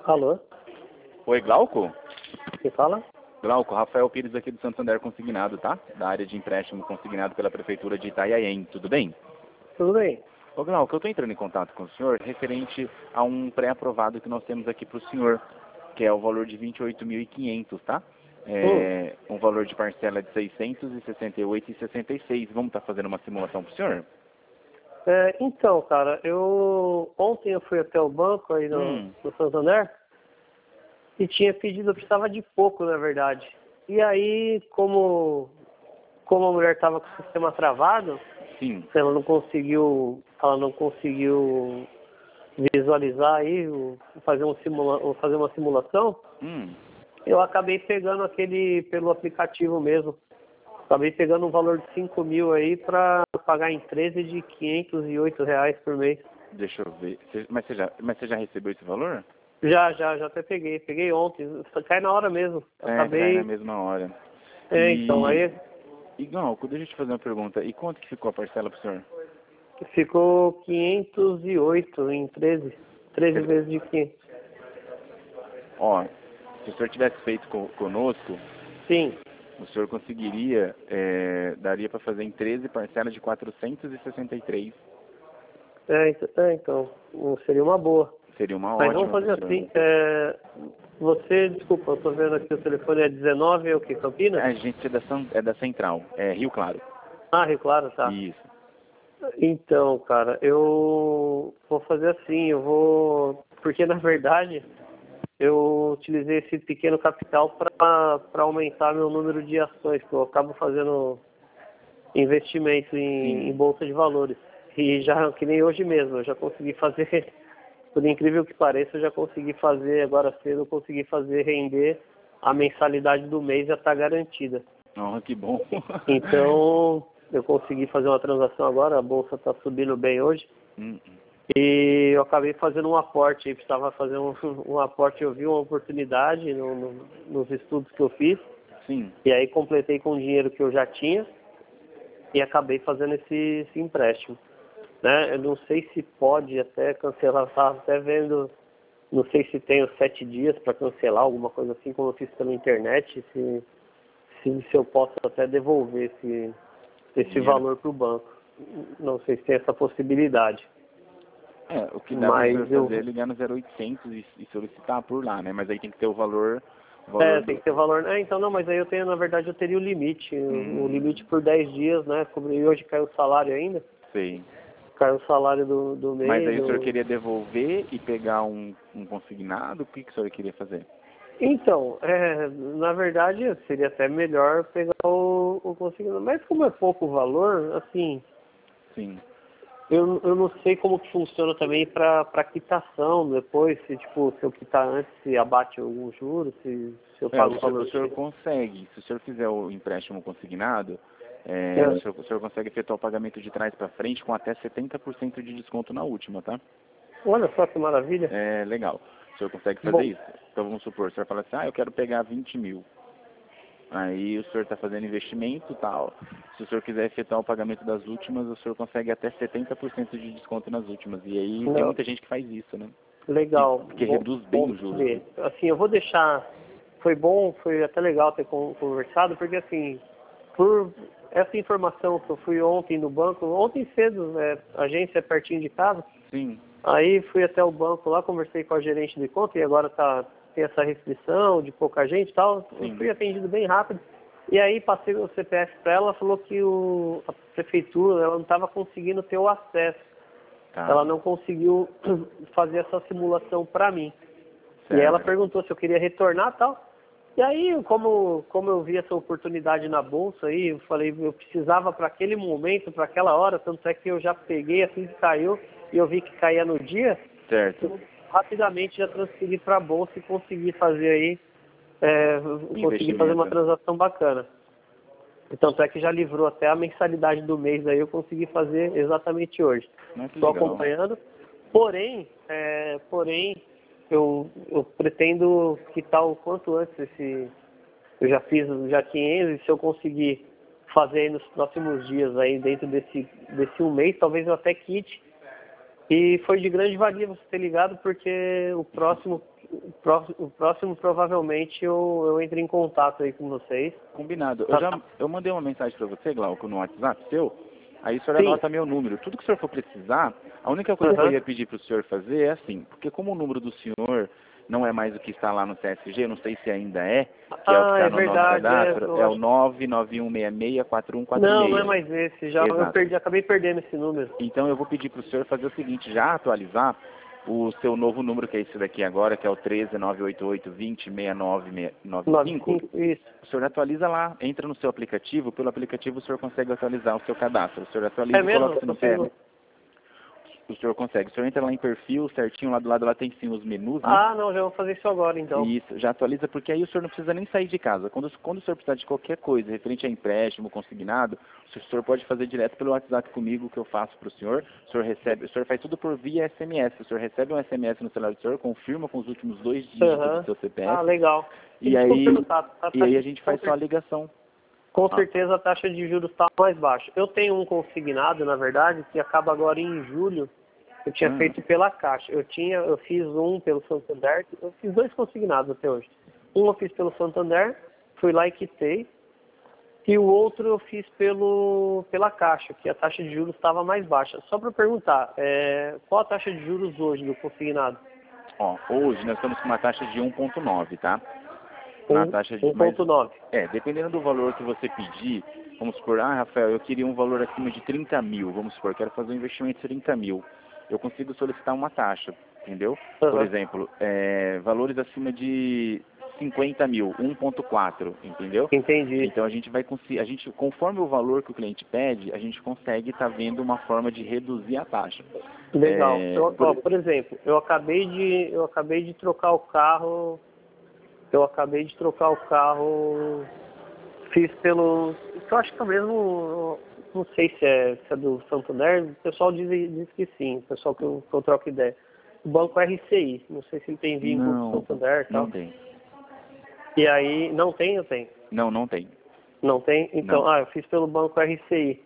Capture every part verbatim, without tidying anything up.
Alô? Oi, Glauco? Quem fala? Glauco, Rafael Pires aqui do Santander Consignado, tá? Da área de empréstimo consignado pela Prefeitura de Itanhaém, tudo bem? Tudo bem? Ô Glauco, eu estou entrando em contato com o senhor referente a um pré-aprovado que nós temos aqui para o senhor, que é o valor de vinte e oito mil e quinhentos, tá? É, um valor de parcela de seiscentos e sessenta e oito reais e sessenta e seis. Vamos estar fazendo uma simulação para o senhor? É, então, cara, eu ontem eu fui até o banco aí no, Hum. no Santander e tinha pedido, eu precisava de pouco, na verdade. E aí, como, como a mulher estava com o sistema travado, Sim. ela não conseguiu, ela não conseguiu visualizar aí, o- fazer, um simula, fazer uma simulação, Hum. eu acabei pegando aquele pelo aplicativo mesmo. Acabei pegando um valor de cinco mil aí para pagar em treze de quinhentos e oito reais por mês. Deixa eu ver. Você- Mas você já, mas você já recebeu esse valor? Já, já, já até peguei. Peguei ontem. Só cai na hora mesmo. É, cai na Acabei. mesma hora. É, então, E, aí e Glauco, deixa eu te fazer uma pergunta. E quanto que ficou a parcela pro senhor? ficou quinhentos e oito em treze. treze vezes de quinhentos. Ó, se o senhor tivesse feito co- conosco, Sim. o senhor conseguiria, é, daria para fazer em treze parcelas de quatrocentos e sessenta e três. É, ent- é, então, hum, seria uma boa. Seria uma Mas vamos ótima fazer pro senhor. assim. É, você, desculpa, eu tô vendo aqui o telefone é dezenove, é o que? Campinas? A gente é da, São- é da Central, é Rio Claro. Ah, Rio Claro, tá. Isso. Então, cara, eu vou fazer assim, eu vou. Porque na verdade eu utilizei esse pequeno capital para aumentar meu número de ações, que eu acabo fazendo investimento em, em Sim. bolsa de valores. E já, que nem hoje mesmo, eu já consegui fazer, por incrível que pareça, eu já consegui fazer, agora cedo, eu consegui fazer render a mensalidade do mês já está garantida. Oh, que bom. Então, eu consegui fazer uma transação agora, a bolsa está subindo bem hoje. Hum, E eu acabei fazendo um aporte, aí precisava fazer um, um aporte, eu vi uma oportunidade no, no, nos estudos que eu fiz, Sim. e aí completei com o dinheiro que eu já tinha e acabei fazendo esse, esse empréstimo. Né? Eu não sei se pode até cancelar, estava até vendo, não sei se tem os sete dias para cancelar, alguma coisa assim, como eu fiz pela internet, se, se, se eu posso até devolver esse, esse Dinheiro. valor para o banco. Não sei se tem essa possibilidade. É, o que dá para o Mas senhor eu, fazer é ligar no zero oitocentos e, e solicitar por lá, né? Mas aí tem que ter o valor, o É, valor tem do... que ter valor. É, então não, mas aí eu tenho, na verdade, eu teria o limite. O, o Hum, limite por dez dias, né? Como e hoje caiu o salário ainda. sei. Caiu o salário do, do Mas mês. aí o senhor do- queria devolver e pegar um, um consignado? O que, que o senhor queria fazer? Então, é, na verdade, seria até melhor pegar o, o consignado. Mas como é pouco valor, assim, Sim. eu, eu não sei como que funciona também para quitação depois, se tipo, se eu quitar antes, se abate alguns juros, se, se eu É, o pago o senhor, valor o senhor cheio. consegue, se o senhor fizer o empréstimo consignado, é, o, É. senhor, o senhor consegue efetuar o pagamento de trás para frente com até setenta por cento de desconto na última, tá? Olha só que maravilha. É legal. O senhor consegue fazer Bom, isso? Então vamos supor, o senhor fala assim, ah, eu quero pegar vinte mil. Aí o senhor está fazendo investimento e tal. Se o senhor quiser efetuar o pagamento das últimas, o senhor consegue até setenta por cento de desconto nas últimas. E aí tem não. muita gente que faz isso, né? Que, Legal, porque bom, reduz bem bom os juros, né? saber. Assim, eu vou deixar, foi bom, foi até legal ter con- conversado, porque assim, por essa informação que eu fui ontem no banco, ontem cedo, né, a agência é pertinho de casa, Sim, aí fui até o banco lá, conversei com a gerente de conta e agora tá, tem essa restrição de pouca gente e tal, eu sim. fui atendido bem rápido. E aí passei o C P F para ela, falou que o, a prefeitura ela não estava conseguindo ter o acesso. Tá. Ela não conseguiu fazer essa simulação para mim. E aí ela Certo. perguntou se eu queria retornar e tal. E aí, como, como eu vi essa oportunidade na bolsa aí, eu falei, eu precisava para aquele momento, para aquela hora, tanto é que eu já peguei assim que caiu e eu vi que caía no dia, Certo. eu rapidamente já transferi para a bolsa e consegui fazer aí, é, consegui fazer uma Investimento. transação bacana. Tanto é que já livrou até a mensalidade do mês aí, eu consegui fazer exatamente hoje. Não, que Estou legal. acompanhando. Porém, é, porém eu, eu pretendo quitar o quanto antes esse. Eu já fiz já quinhentos e se eu conseguir fazer aí nos próximos dias aí dentro desse, desse um mês, talvez eu até quite. E foi de grande valia você ter ligado, porque o próximo, o próximo, o próximo provavelmente eu, eu entro em contato aí com vocês. Combinado. Eu já eu mandei uma mensagem para você, Glauco, no WhatsApp seu. Aí o senhor Sim. anota meu número. Tudo que o senhor for precisar, a única coisa Uhum. que eu ia pedir para o senhor fazer é assim, porque como o número do senhor não é mais o que está lá no C S G, eu não sei se ainda é, que é o que Ah, está é no nosso verdade, é, cadastro, eu é o acho... nove nove um seis seis quatro um quatro Não, não é seis. mais esse, já eu Exato. perdi, acabei perdendo esse número. Então eu vou pedir para o senhor fazer o seguinte, já atualizar o seu novo número, que é esse daqui agora, que é o treze nove oito oito vinte seis nove nove cinco. Isso. O senhor atualiza lá, entra no seu aplicativo, pelo aplicativo o senhor consegue atualizar o seu cadastro. O senhor atualiza É e mesmo? coloca isso no Consigo... pé. O senhor consegue. O senhor entra lá em perfil, certinho, lá do lado lá tem sim os menus, né? Ah, não, já vou fazer isso agora então. Isso, já atualiza, porque aí o senhor não precisa nem sair de casa. Quando, quando o senhor precisar de qualquer coisa referente a empréstimo, consignado, o senhor pode fazer direto pelo WhatsApp comigo, que eu faço para o senhor. O senhor recebe, o senhor faz tudo por via S M S. O senhor recebe um S M S no celular do senhor, confirma com os últimos dois dígitos Uhum. do seu C P F. Ah, legal. E aí, Tá, tá, e tá, aí a gente faz só a ligação. Com Ah. certeza a taxa de juros está mais baixa. Eu tenho um consignado, na verdade, que acaba agora em julho. Eu tinha Hum. feito pela Caixa. Eu tinha, eu fiz um pelo Santander, eu fiz dois consignados até hoje. Um eu fiz pelo Santander, fui lá e quitei. E o outro eu fiz pelo, pela Caixa, que a taxa de juros estava mais baixa. Só para perguntar, é, qual a taxa de juros hoje do consignado? Ó, hoje nós estamos com uma taxa de um ponto nove, tá? Uma taxa de, um ponto nove. É, dependendo do valor que você pedir, vamos supor, ah, Rafael, eu queria um valor acima de trinta mil, vamos supor, quero fazer um investimento de trinta mil. Eu consigo solicitar uma taxa, entendeu? Uhum. Por exemplo, é, valores acima de cinquenta mil, um ponto quatro, entendeu? Entendi. Então a gente vai conseguir, a gente, conforme o valor que o cliente pede, a gente consegue estar vendo uma forma de reduzir a taxa. Legal. É, Eu, por... ó, por exemplo, eu acabei de, eu acabei de trocar o carro, eu acabei de trocar o carro, fiz pelo, eu acho que é mesmo, não sei se é, se é do Santander, o pessoal diz, diz que sim, o pessoal que eu, que eu troco ideia. O banco R C I, não sei se ele tem vínculo com o Santander e tal. Não tem. E aí, não tem, eu tenho? Não, não tem. Não tem? Então, Não. ah, eu fiz pelo banco R C I.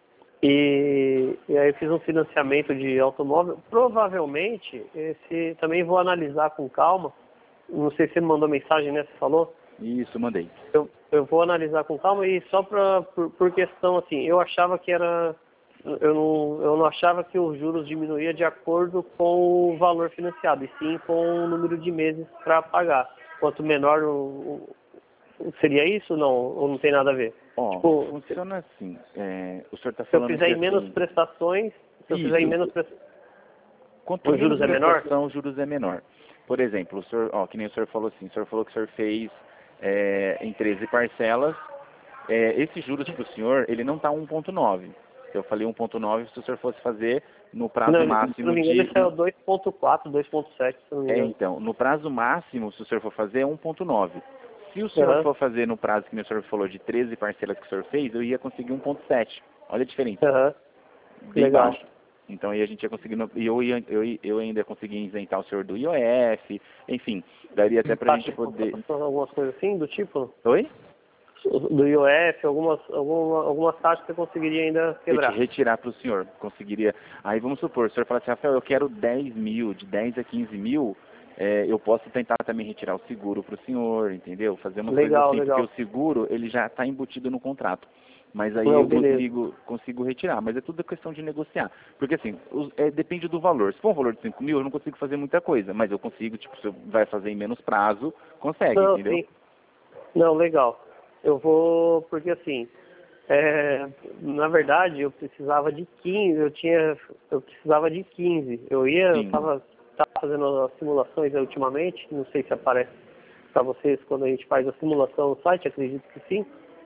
E, e aí eu fiz um financiamento de automóvel. Provavelmente, esse também vou analisar com calma. Não sei se você me mandou mensagem, né? Você falou? Isso, mandei. Eu, eu vou analisar com calma e só pra, por, por questão assim, eu achava que era... Eu não, eu não achava que os juros diminuía de acordo com o valor financiado, e sim com o número de meses para pagar. Quanto menor o, o... Seria isso ou não? Ou não tem nada a ver? Ó, Tipo, funciona assim. É, o senhor está se eu falando fizer que em menos assim, prestações, se eu isso. fizer em menos prestações, Quanto os menos juros é menor? prestação, os juros é menor. Por exemplo, o senhor, ó, que nem o senhor falou assim, o senhor falou que o senhor fez é, em treze parcelas. É, esses juros para o senhor, ele não está um ponto nove. Eu falei um ponto nove se o senhor fosse fazer no prazo Não, máximo se não me engano, de... esse é o dois ponto quatro, dois ponto sete, se não me É, engano. então, no prazo máximo, se o senhor for fazer, é um ponto nove. Se o senhor Uhum. for fazer no prazo que o senhor falou de treze parcelas que o senhor fez, eu ia conseguir um ponto sete. Olha a diferença. Uhum. Bem Legal. baixo. Então aí a gente ia conseguir, e eu, ia, eu, eu ainda ia conseguir isentar o senhor do I O F, enfim, daria até pra gente poder... Algumas coisas assim, do tipo? Oi? Do I O F, algumas, alguma, algumas taxas você conseguiria ainda quebrar. Retirar para o senhor, conseguiria. Aí vamos supor, o senhor fala assim, Rafael, eu quero dez mil, de dez a quinze mil, é, eu posso tentar também retirar o seguro para o senhor, entendeu? Fazer uma Legal, coisa assim, legal. porque o seguro, ele já está embutido no contrato. Mas aí Não, eu beleza. consigo, consigo retirar, mas é tudo questão de negociar. Porque assim, os, é, depende do valor. Se for um valor de cinco mil, eu não consigo fazer muita coisa, mas eu consigo, tipo, se eu vai fazer em menos prazo, consegue, Não, entendeu? sim. Não, legal. Eu vou, porque assim, é, na verdade eu precisava de quinze, eu tinha, eu precisava de quinze. Eu ia, eu Sim. estava fazendo as simulações ultimamente, não sei se aparece para vocês quando a gente faz a simulação no site, acredito que sim.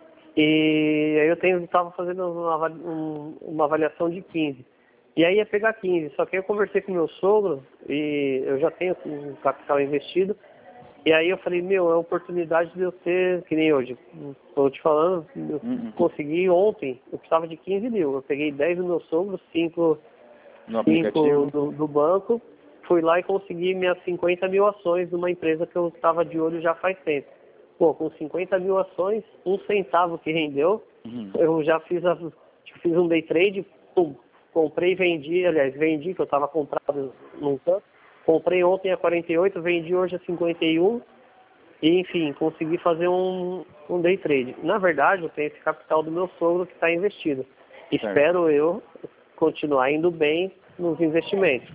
E aí eu tenho, estava fazendo uma, um, uma avaliação de quinze. E aí ia pegar quinze, só que eu conversei com meu sogro, e eu já tenho um capital investido, e aí eu falei, meu, é a oportunidade de eu ter, que nem hoje, estou te falando, eu Uhum. consegui ontem, eu precisava de quinze mil, eu peguei dez do meu sogro, cinco No aplicativo? do, do banco, fui lá e consegui minhas cinquenta mil ações de uma empresa que eu estava de olho já faz tempo. Pô, com cinquenta mil ações, um centavo que rendeu, Uhum. eu já fiz, a, fiz um day trade, pum, comprei e vendi, aliás, vendi, que eu estava comprado num canto, comprei ontem a quarenta e oito, vendi hoje a cinquenta e um e, enfim, consegui fazer um, um day trade. Na verdade, eu tenho esse capital do meu sogro que está investido. Espero eu continuar indo bem nos investimentos.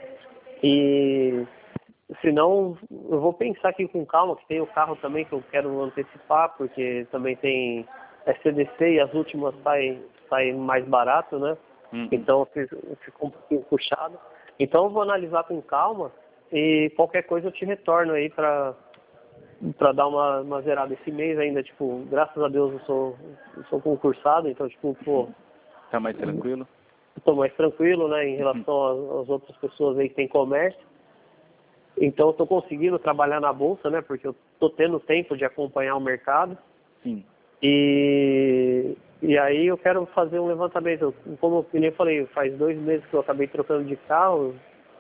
E senão, eu vou pensar aqui com calma, que tem o carro também que eu quero antecipar, porque também tem S C D C e as últimas saem, saem mais barato, né? Uhum. Então ficou um pouquinho puxado. Então eu vou analisar com calma e qualquer coisa eu te retorno aí para para dar uma, uma zerada esse mês ainda. Tipo, graças a Deus eu sou, eu sou concursado, então tipo, pô... Tá mais tranquilo? Estou mais tranquilo, né, em relação às, às outras pessoas aí que têm comércio. Então eu estou conseguindo trabalhar na bolsa, né, porque eu estou tendo tempo de acompanhar o mercado. Sim. E, e aí eu quero fazer um levantamento. Como eu nem falei, faz dois meses que eu acabei trocando de carro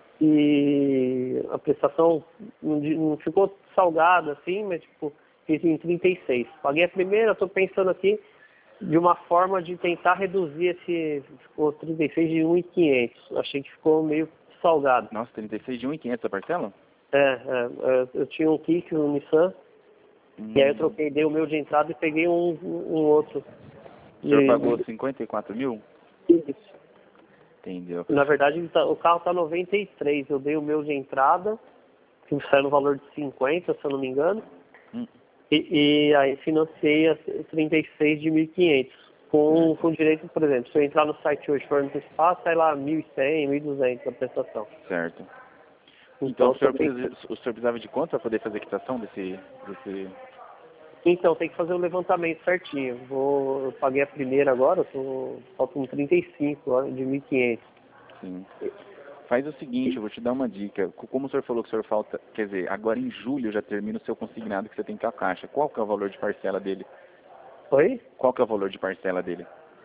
e a prestação não, não ficou salgada assim, mas tipo, fiz em trinta e seis. Paguei a primeira, estou pensando aqui de uma forma de tentar reduzir esse, ficou trinta e seis de um mil e quinhentos. Achei que ficou meio salgado. Nossa, trinta e seis de um mil e quinhentos a parcela? É, é, eu tinha um Kicks, um Nissan, hum. E aí eu troquei, dei o meu de entrada e peguei um, um outro. O senhor pagou cinquenta e quatro mil? Isso. Entendeu. Na verdade, o carro está noventa e três, eu dei o meu de entrada, que saiu no valor de cinquenta, se eu não me engano. Hum. E, e aí financiei a trinta e seis de mil e quinhentos. Com, com direito, por exemplo, se eu entrar no site hoje for antecipar, sai lá mil e cem, mil e duzentos a prestação. Certo. Então, então o, senhor também... precisa, o senhor precisava de quanto para poder fazer a quitação desse, desse... Então, tem que fazer o levantamento certinho. Vou, eu paguei a primeira agora, tô, faltam trinta e cinco de mil e quinhentos. Sim. Faz o seguinte, eu vou te dar uma dica. Como o senhor falou que o senhor falta, quer dizer, agora em julho já termina o seu consignado que você tem com a Caixa. Qual que é o valor de parcela dele? Oi? Qual que é o valor de parcela dele?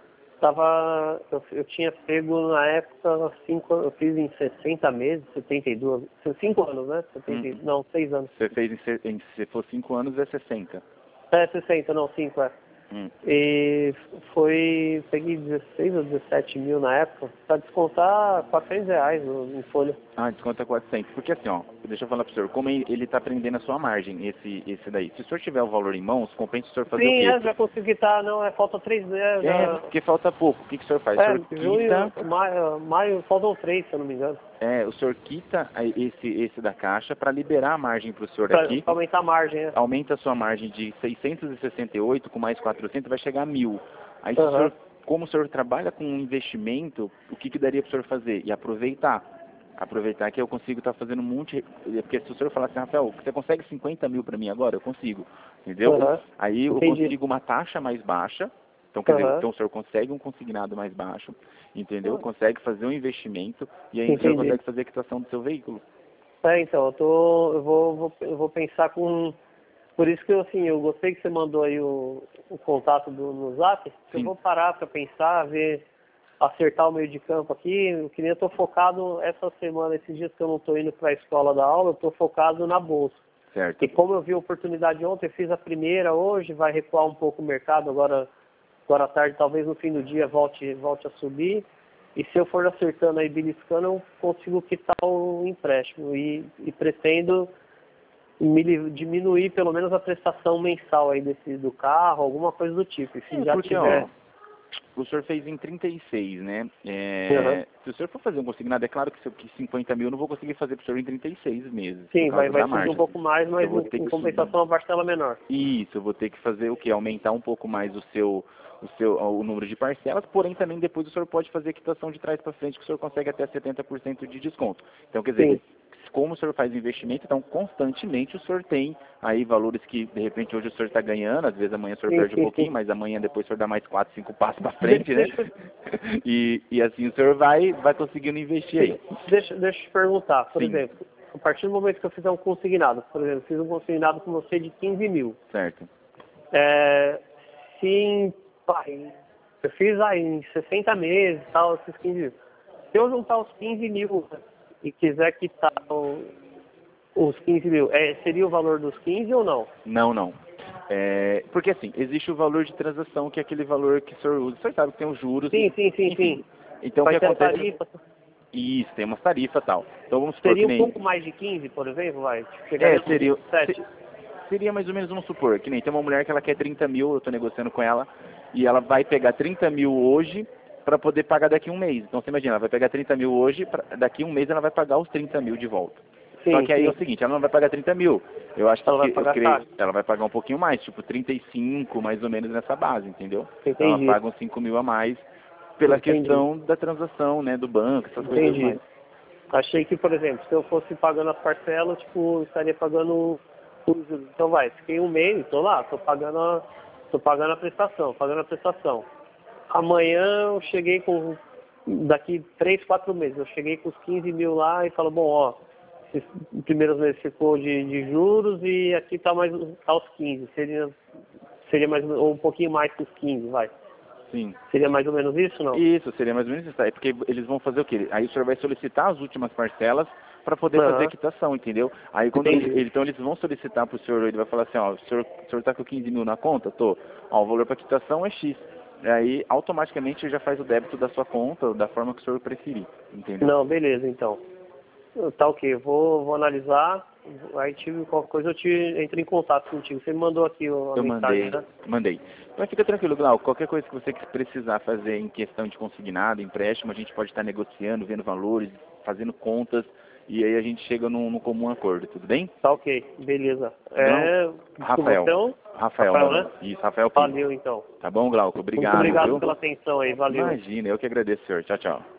Tava, eu, eu tinha pego na época, cinco, eu fiz em sessenta meses, setenta e dois, cinco anos, né? setenta, hum. Não, seis anos. Você fez em, em, se for cinco anos é sessenta. É, sessenta, não, cinco, é. Hum. E foi, peguei dezesseis ou dezessete mil na época, para descontar quatrocentos reais no, em folha. Ah, desconta quatrocentos. Porque assim, ó, deixa eu falar pro senhor, como ele está prendendo a sua margem, esse, esse daí. Se o senhor tiver o valor em mãos, compensa o senhor fazer Sim, o quê? Sim, é, já consegui estar, não, é, falta três, né? Já... É, porque falta pouco. O que, que o senhor faz? É, o senhor junho, quita... maio, maio, faltam três, se eu não me engano. É, o senhor quita esse, esse da Caixa para liberar a margem para o senhor pra, aqui. Pra aumentar a margem, é. Aumenta a sua margem de seiscentos e sessenta e oito com mais quatrocentos, vai chegar a mil. Aí, se Uhum. o senhor, como o senhor trabalha com um investimento, o que, que daria para o senhor fazer? E aproveitar. Aproveitar que eu consigo estar tá fazendo um monte... Porque se o senhor falar assim, Rafael, você consegue cinquenta mil para mim agora? Eu consigo. Entendeu? Uhum. Aí eu Entendi. consigo uma taxa mais baixa. Então, quer uhum. dizer, então o senhor consegue um consignado mais baixo, entendeu? Uhum. Consegue fazer um investimento e aí Entendi. o senhor consegue fazer a quitação do seu veículo. É, então, eu, tô, eu, vou, vou, eu vou pensar com... Por isso que eu, assim, eu gostei que você mandou aí o, o contato do, no Zap. Eu vou parar para pensar, ver, acertar o meio de campo aqui. Eu queria, estou focado essa semana, esses dias que eu não estou indo para a escola da aula, eu estou focado na bolsa. Certo. E como eu vi a oportunidade ontem, eu fiz a primeira hoje, vai recuar um pouco o mercado agora... Agora à tarde, talvez no fim do dia, volte, volte a subir. E se eu for acertando aí, beliscando, eu consigo quitar o empréstimo. E, e pretendo me, diminuir pelo menos a prestação mensal aí desse, do carro, alguma coisa do tipo. E se é, já porque, tiver... Ó, o senhor fez em trinta e seis, né? É, uhum. Se o senhor for fazer um consignado, é claro que, se eu, que cinquenta mil eu não vou conseguir fazer para o senhor em trinta e seis meses. Sim, vai, vai subir margem. um pouco mais, mas em, em compensação a parcela menor. Isso, eu vou ter que fazer o quê? Aumentar um pouco mais o seu, o seu o número de parcelas, porém também depois o senhor pode fazer a quitação de trás para frente, que o senhor consegue até setenta por cento de desconto. Então, quer dizer, Sim. como o senhor faz investimento, então constantemente o senhor tem aí valores que de repente hoje o senhor está ganhando, às vezes amanhã o senhor sim, perde sim, um pouquinho, sim. mas amanhã depois o senhor dá mais quatro, cinco passos para frente, né? e, e assim o senhor vai, vai conseguindo investir aí. Deixa, deixa eu te perguntar, por Sim. exemplo, a partir do momento que eu fizer um consignado, por exemplo, fiz um consignado com você de quinze mil. Certo. É, sim, pai, eu fiz aí em sessenta meses, tal, esses quinze mil. Se eu juntar os quinze mil e quiser quitar o, os quinze mil, é, seria o valor dos quinze ou não? Não, não. É, porque assim, existe o valor de transação, que é aquele valor que o senhor usa. O senhor sabe que tem os juros. Sim, sim, sim, enfim. sim. Então o Vai que ter acontece... tarifa. Isso, tem umas tarifas e tal. Então vamos supor Seria que um nem... pouco mais de quinze, por exemplo, vai? Chegaria É, seria... no sete? se- Seria mais ou menos, vamos supor, que nem tem uma mulher que ela quer trinta mil, eu estou negociando com ela, e ela vai pegar trinta mil hoje para poder pagar daqui a um mês. Então você imagina, ela vai pegar trinta mil hoje, pra, daqui a um mês ela vai pagar os trinta mil de volta. Sim, Só que aí sim. é o seguinte, ela não vai pagar trinta mil. Eu acho que, Ela vai que- eu pagar creio, caro. ela vai pagar um pouquinho mais, tipo trinta e cinco, mais ou menos nessa base, entendeu? Então ela Entendi. paga uns cinco mil a mais pela Entendi. questão da transação, né, do banco, essas coisas Entendi. mais. Achei que, por exemplo, se eu fosse pagando as parcelas, tipo, eu estaria pagando os juros. Então vai, fiquei um mês, tô lá, tô pagando a, tô pagando a prestação, pagando a prestação. Amanhã eu cheguei com, daqui três, quatro meses, eu cheguei com os quinze mil lá e falo, bom, ó, esses primeiros meses ficou de, de juros e aqui tá mais, tá os quinze, seria, seria mais, ou um pouquinho mais que os quinze, vai. Sim. Seria mais ou menos isso, não? Isso, seria mais ou menos isso. É porque eles vão fazer o quê? Aí o senhor vai solicitar as últimas parcelas para poder Aham. fazer a quitação, entendeu? Aí quando Entendi. ele- então eles vão solicitar para o senhor, ele vai falar assim, ó, o senhor, o senhor tá com quinze mil na conta? Tô. Ó, o valor para quitação é X. E aí automaticamente já faz o débito da sua conta, da forma que o senhor preferir, entendeu? Não, beleza, então. Tá ok, vou, vou analisar, aí tive qualquer coisa eu te entro em contato contigo. Você me mandou aqui o- a Eu mensagem, mandei, né? mandei. Mas fica tranquilo, Glau, qualquer coisa que você precisar fazer em questão de consignado, empréstimo, a gente pode estar negociando, vendo valores, fazendo contas, e aí a gente chega num, num comum acordo, tudo bem? Tá ok, beleza. Não? É, Rafael. você é o- Rafael, Rafael, meu né? nome. Isso, Rafael Pinto. Valeu então. Tá bom, Glauco? Muito Obrigado, obrigado viu? pela atenção aí, valeu. Imagina, eu que agradeço, senhor. Tchau, tchau.